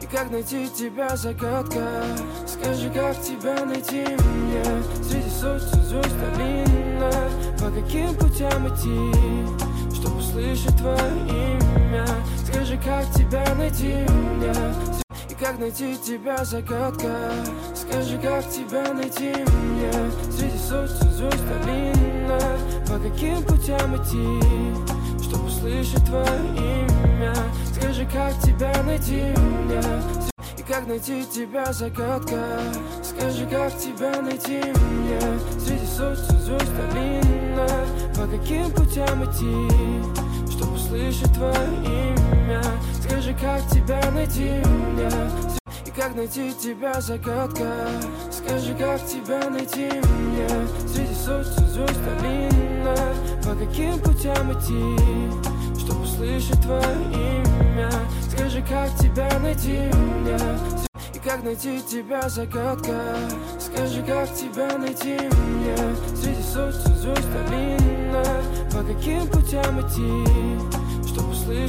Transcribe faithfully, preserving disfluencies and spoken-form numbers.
как найти тебя, загадка. Скажи, как тебя найти мне среди сотен звезд долина? По каким путям идти, чтобы услышать твое имя? Скажи, как тебя найти мне, и как найти тебя, загадка. Скажи, как тебя найти мне среди сотен звезд долина? По каким путям идти, чтобы услышать твое имя? Скажи, как тебя найти мне, и как найти тебя, загадка. Скажи, как тебя найти мне среди сотен звезд долина? По каким путям идти, чтобы услышать твое имя? Скажи, как тебя найти мне, и как найти тебя, загадка. Скажи, как тебя найти мне среди сотен звезд долина? По каким путям идти, чтобы услышать твое имя? Скажи, как тебя найти мне, и как найти тебя, загадка. Скажи, как тебя найти мне среди сотен звезд долина? По каким путям идти, чтобы услышать